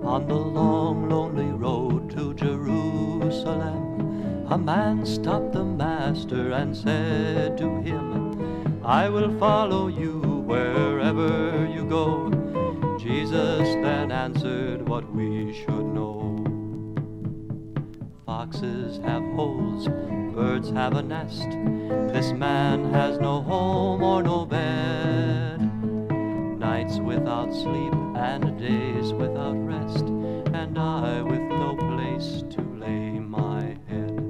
On the long, lonely road to Jerusalem, a man stopped the master and said to him, I will follow you wherever you go. Jesus then answered what we should know. Foxes have holes, birds have a nest. This man has no home or no bed. Nights without sleep and days without rest, and I with no place to lay my head.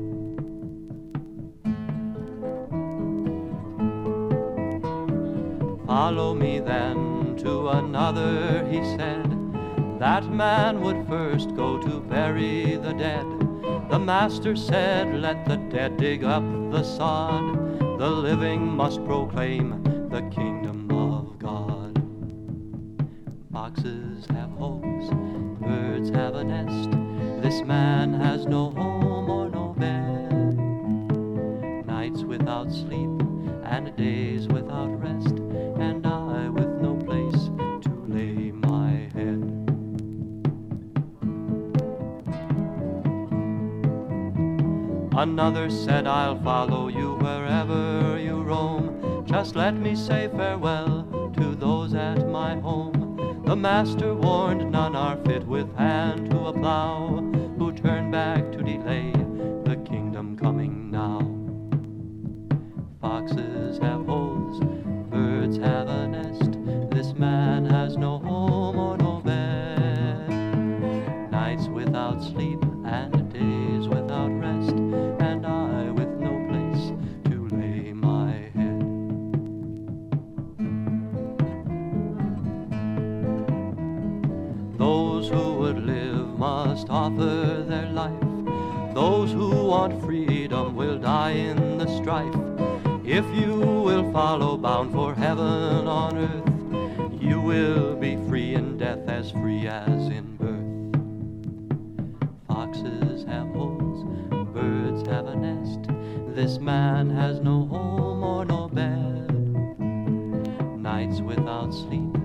Follow me then to another, he said. That man would first go to bury the dead. The master said, let the dead dig up the sod. The living must proclaim the kingdom of God. Foxes have holes, birds have a nest. This man has no home or no bed. Nights without sleep and days without rest, and I with no place to lay my head. Another said, I'll follow you wherever you roam. Just let me say farewell to those at my home. The master warned, none are fit with hand to a plow, who turn back to delay the kingdom coming now. Foxes have holes, birds have a nest. This man has no home or no bed. Nights without sleep and days without rest, and I with no place to lay my head. Those who would live must offer their life. Those who want freedom will die in the strife. If you will follow bound for heaven on earth, you will be free in death as free as in birth. Foxes have holes, birds have a nest. This man has no home or no bed. Nights without sleep